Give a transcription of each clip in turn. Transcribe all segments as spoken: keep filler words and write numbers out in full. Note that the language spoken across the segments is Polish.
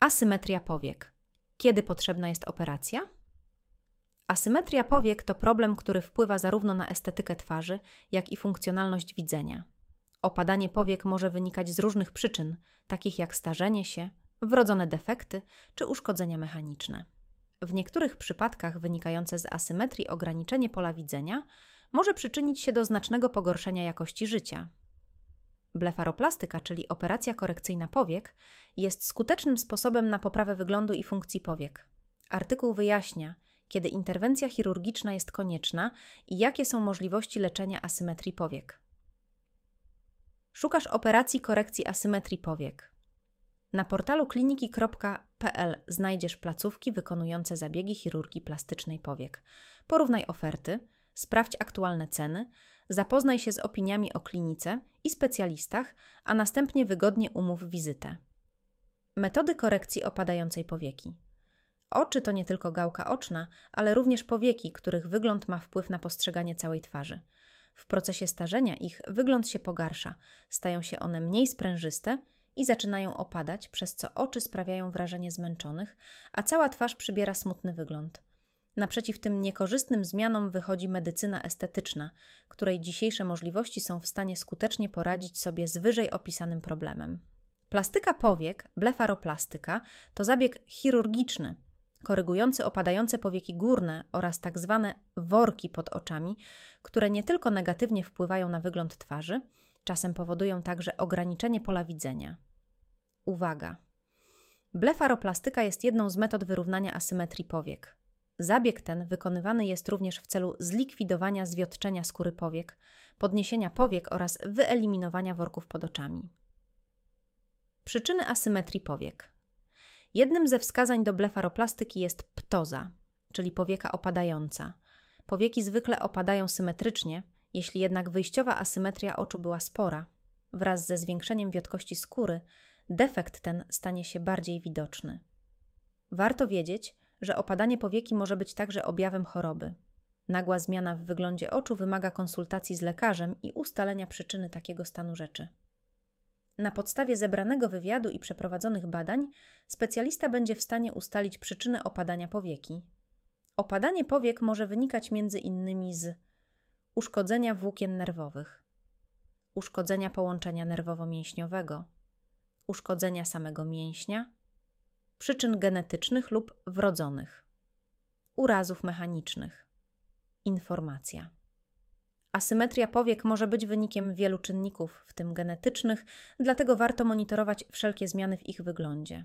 Asymetria powiek. Kiedy potrzebna jest operacja? Asymetria powiek to problem, który wpływa zarówno na estetykę twarzy, jak i funkcjonalność widzenia. Opadanie powiek może wynikać z różnych przyczyn, takich jak starzenie się, wrodzone defekty czy uszkodzenia mechaniczne. W niektórych przypadkach wynikające z asymetrii ograniczenie pola widzenia może przyczynić się do znacznego pogorszenia jakości życia. Blefaroplastyka, czyli operacja korekcyjna powiek, jest skutecznym sposobem na poprawę wyglądu i funkcji powiek. Artykuł wyjaśnia, kiedy interwencja chirurgiczna jest konieczna i jakie są możliwości leczenia asymetrii powiek. Szukasz operacji korekcji asymetrii powiek. Na portalu kliniki kropka p l znajdziesz placówki wykonujące zabiegi chirurgii plastycznej powiek. Porównaj oferty, sprawdź aktualne ceny, zapoznaj się z opiniami o klinice i specjalistach, a następnie wygodnie umów wizytę. Metody korekcji opadającej powieki. Oczy to nie tylko gałka oczna, ale również powieki, których wygląd ma wpływ na postrzeganie całej twarzy. W procesie starzenia ich wygląd się pogarsza, stają się one mniej sprężyste i zaczynają opadać, przez co oczy sprawiają wrażenie zmęczonych, a cała twarz przybiera smutny wygląd. Naprzeciw tym niekorzystnym zmianom wychodzi medycyna estetyczna, której dzisiejsze możliwości są w stanie skutecznie poradzić sobie z wyżej opisanym problemem. Plastyka powiek, blefaroplastyka, to zabieg chirurgiczny, korygujący opadające powieki górne oraz tak zwane worki pod oczami, które nie tylko negatywnie wpływają na wygląd twarzy, czasem powodują także ograniczenie pola widzenia. Uwaga! Blefaroplastyka jest jedną z metod wyrównania asymetrii powiek. Zabieg ten wykonywany jest również w celu zlikwidowania zwiotczenia skóry powiek, podniesienia powiek oraz wyeliminowania worków pod oczami. Przyczyny asymetrii powiek. Jednym ze wskazań do blefaroplastyki jest ptoza, czyli powieka opadająca. Powieki zwykle opadają symetrycznie, jeśli jednak wyjściowa asymetria oczu była spora. Wraz ze zwiększeniem wiotkości skóry defekt ten stanie się bardziej widoczny. Warto wiedzieć, że opadanie powieki może być także objawem choroby. Nagła zmiana w wyglądzie oczu wymaga konsultacji z lekarzem i ustalenia przyczyny takiego stanu rzeczy. Na podstawie zebranego wywiadu i przeprowadzonych badań specjalista będzie w stanie ustalić przyczynę opadania powieki. Opadanie powiek może wynikać między innymi z uszkodzenia włókien nerwowych, uszkodzenia połączenia nerwowo-mięśniowego, uszkodzenia samego mięśnia, przyczyn genetycznych lub wrodzonych, urazów mechanicznych. Informacja. Asymetria powiek może być wynikiem wielu czynników, w tym genetycznych, dlatego warto monitorować wszelkie zmiany w ich wyglądzie.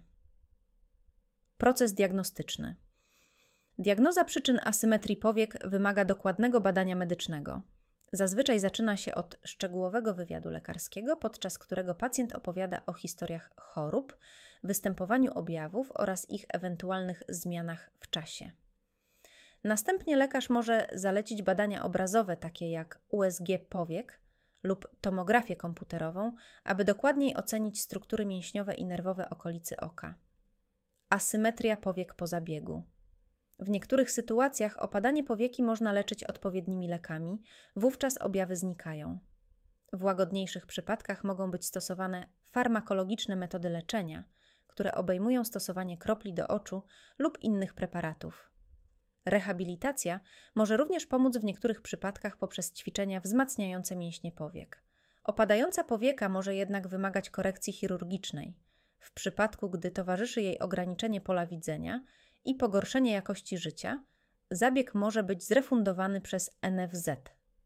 Proces diagnostyczny. Diagnoza przyczyn asymetrii powiek wymaga dokładnego badania medycznego. Zazwyczaj zaczyna się od szczegółowego wywiadu lekarskiego, podczas którego pacjent opowiada o historiach chorób, występowaniu objawów oraz ich ewentualnych zmianach w czasie. Następnie lekarz może zalecić badania obrazowe, takie jak U S G powiek lub tomografię komputerową, aby dokładniej ocenić struktury mięśniowe i nerwowe okolicy oka. Asymetria powiek po zabiegu. W niektórych sytuacjach opadanie powieki można leczyć odpowiednimi lekami, wówczas objawy znikają. W łagodniejszych przypadkach mogą być stosowane farmakologiczne metody leczenia, które obejmują stosowanie kropli do oczu lub innych preparatów. Rehabilitacja może również pomóc w niektórych przypadkach poprzez ćwiczenia wzmacniające mięśnie powiek. Opadająca powieka może jednak wymagać korekcji chirurgicznej, w przypadku gdy towarzyszy jej ograniczenie pola widzenia i pogorszenie jakości życia, zabieg może być zrefundowany przez N F Z.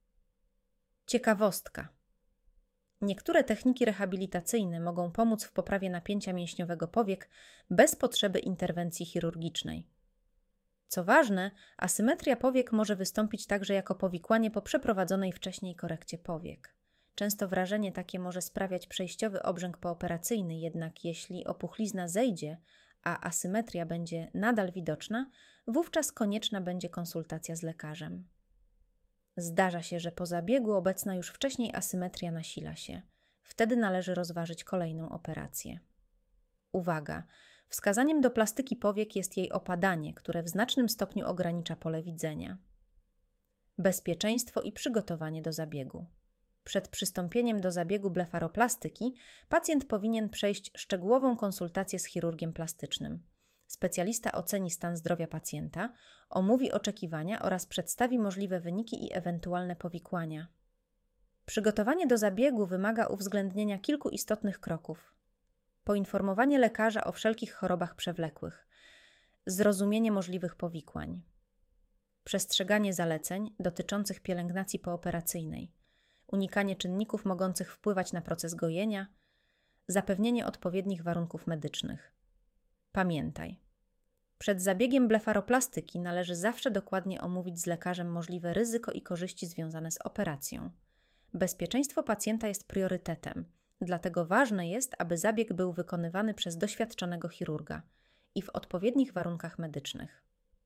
Ciekawostka. Niektóre techniki rehabilitacyjne mogą pomóc w poprawie napięcia mięśniowego powiek bez potrzeby interwencji chirurgicznej. Co ważne, asymetria powiek może wystąpić także jako powikłanie po przeprowadzonej wcześniej korekcie powiek. Często wrażenie takie może sprawiać przejściowy obrzęk pooperacyjny, jednak jeśli opuchlizna zejdzie, a asymetria będzie nadal widoczna, wówczas konieczna będzie konsultacja z lekarzem. Zdarza się, że po zabiegu obecna już wcześniej asymetria nasila się. Wtedy należy rozważyć kolejną operację. Uwaga! Wskazaniem do plastyki powiek jest jej opadanie, które w znacznym stopniu ogranicza pole widzenia. Bezpieczeństwo i przygotowanie do zabiegu. Przed przystąpieniem do zabiegu blefaroplastyki pacjent powinien przejść szczegółową konsultację z chirurgiem plastycznym. Specjalista oceni stan zdrowia pacjenta, omówi oczekiwania oraz przedstawi możliwe wyniki i ewentualne powikłania. Przygotowanie do zabiegu wymaga uwzględnienia kilku istotnych kroków. Poinformowanie lekarza o wszelkich chorobach przewlekłych, zrozumienie możliwych powikłań, przestrzeganie zaleceń dotyczących pielęgnacji pooperacyjnej, unikanie czynników mogących wpływać na proces gojenia, zapewnienie odpowiednich warunków medycznych. Pamiętaj, przed zabiegiem blefaroplastyki należy zawsze dokładnie omówić z lekarzem możliwe ryzyko i korzyści związane z operacją. Bezpieczeństwo pacjenta jest priorytetem, dlatego ważne jest, aby zabieg był wykonywany przez doświadczonego chirurga i w odpowiednich warunkach medycznych.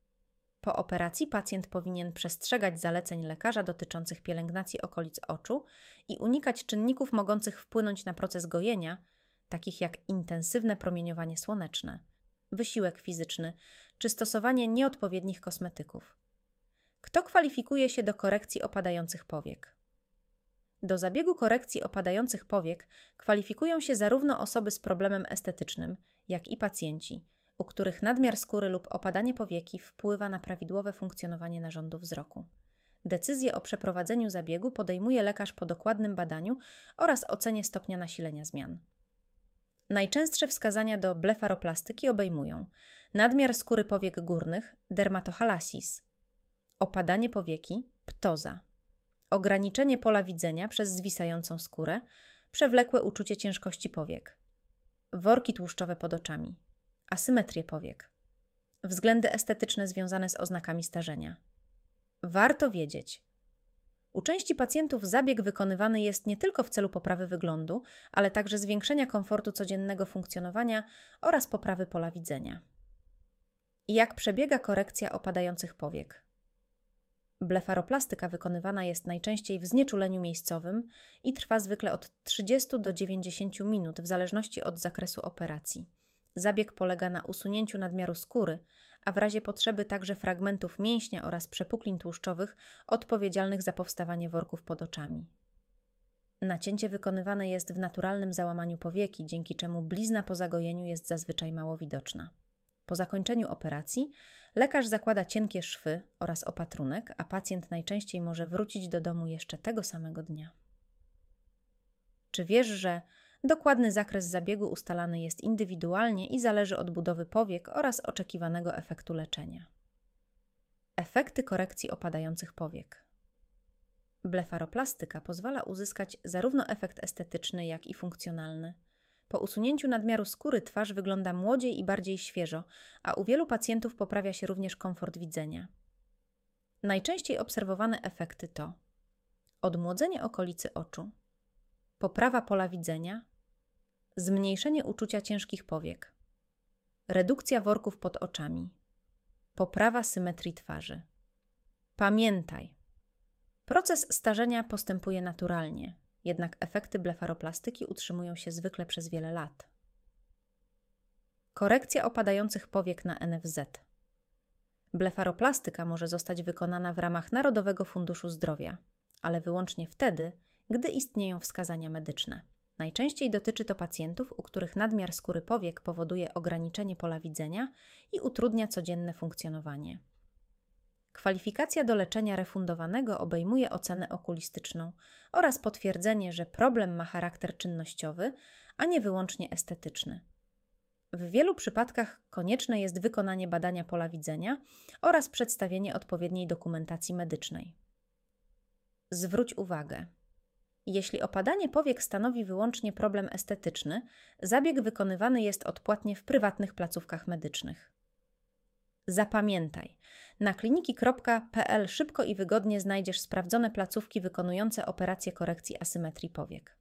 Po operacji pacjent powinien przestrzegać zaleceń lekarza dotyczących pielęgnacji okolic oczu i unikać czynników mogących wpłynąć na proces gojenia, takich jak intensywne promieniowanie słoneczne, wysiłek fizyczny czy stosowanie nieodpowiednich kosmetyków. Kto kwalifikuje się do korekcji opadających powiek? Do zabiegu korekcji opadających powiek kwalifikują się zarówno osoby z problemem estetycznym, jak i pacjenci, u których nadmiar skóry lub opadanie powieki wpływa na prawidłowe funkcjonowanie narządu wzroku. Decyzję o przeprowadzeniu zabiegu podejmuje lekarz po dokładnym badaniu oraz ocenie stopnia nasilenia zmian. Najczęstsze wskazania do blefaroplastyki obejmują nadmiar skóry powiek górnych, dermatochalasis, opadanie powieki, ptoza, ograniczenie pola widzenia przez zwisającą skórę, przewlekłe uczucie ciężkości powiek, worki tłuszczowe pod oczami, asymetrię powiek, względy estetyczne związane z oznakami starzenia. Warto wiedzieć, u części pacjentów zabieg wykonywany jest nie tylko w celu poprawy wyglądu, ale także zwiększenia komfortu codziennego funkcjonowania oraz poprawy pola widzenia. Jak przebiega korekcja opadających powiek? Blefaroplastyka wykonywana jest najczęściej w znieczuleniu miejscowym i trwa zwykle od trzydziestu do dziewięćdziesięciu minut w zależności od zakresu operacji. Zabieg polega na usunięciu nadmiaru skóry, a w razie potrzeby także fragmentów mięśnia oraz przepuklin tłuszczowych odpowiedzialnych za powstawanie worków pod oczami. Nacięcie wykonywane jest w naturalnym załamaniu powieki, dzięki czemu blizna po zagojeniu jest zazwyczaj mało widoczna. Po zakończeniu operacji lekarz zakłada cienkie szwy oraz opatrunek, a pacjent najczęściej może wrócić do domu jeszcze tego samego dnia. Czy wiesz, że dokładny zakres zabiegu ustalany jest indywidualnie i zależy od budowy powiek oraz oczekiwanego efektu leczenia? Efekty korekcji opadających powiek. Blefaroplastyka pozwala uzyskać zarówno efekt estetyczny, jak i funkcjonalny. Po usunięciu nadmiaru skóry twarz wygląda młodziej i bardziej świeżo, a u wielu pacjentów poprawia się również komfort widzenia. Najczęściej obserwowane efekty to odmłodzenie okolicy oczu, poprawa pola widzenia, zmniejszenie uczucia ciężkich powiek, redukcja worków pod oczami, poprawa symetrii twarzy. Pamiętaj, proces starzenia postępuje naturalnie, jednak efekty blefaroplastyki utrzymują się zwykle przez wiele lat. Korekcja opadających powiek na N F Z. Blefaroplastyka może zostać wykonana w ramach Narodowego Funduszu Zdrowia, ale wyłącznie wtedy, gdy istnieją wskazania medyczne. Najczęściej dotyczy to pacjentów, u których nadmiar skóry powiek powoduje ograniczenie pola widzenia i utrudnia codzienne funkcjonowanie. Kwalifikacja do leczenia refundowanego obejmuje ocenę okulistyczną oraz potwierdzenie, że problem ma charakter czynnościowy, a nie wyłącznie estetyczny. W wielu przypadkach konieczne jest wykonanie badania pola widzenia oraz przedstawienie odpowiedniej dokumentacji medycznej. Zwróć uwagę. Jeśli opadanie powiek stanowi wyłącznie problem estetyczny, zabieg wykonywany jest odpłatnie w prywatnych placówkach medycznych. Zapamiętaj, na kliniki kropka p l szybko i wygodnie znajdziesz sprawdzone placówki wykonujące operacje korekcji asymetrii powiek.